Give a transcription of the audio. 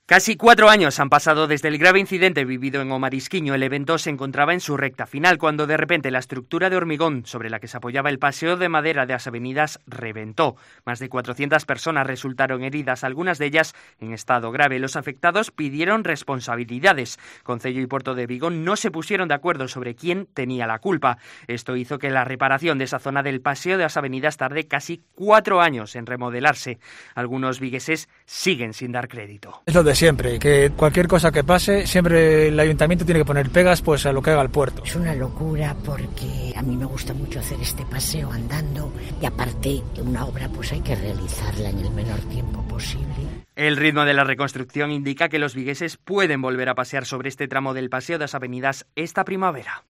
Casi 4 años han pasado desde el grave incidente vivido en O Marisquiño. El evento se encontraba en su recta final cuando de repente la estructura de hormigón sobre la que se apoyaba el paseo de madera de las avenidas reventó. Más de 400 personas resultaron heridas, algunas de ellas en estado grave. Los afectados pidieron responsabilidades. Concello y Puerto de Vigo no se pusieron de acuerdo sobre quién tenía la culpa. Esto hizo que la reparación de esa zona del paseo de las avenidas tarde casi 4 años en remodelarse. Algunos vigueses siguen sin dar crédito. Es lo de siempre, que cualquier cosa que pase, siempre el ayuntamiento tiene que poner pegas pues a lo que haga el puerto. Es una locura porque a mí me gusta mucho hacer este paseo andando y aparte una obra pues hay que realizarla en el menor tiempo posible. El ritmo de la reconstrucción indica que los vigueses pueden volver a pasear sobre este tramo del paseo de las avenidas esta primavera.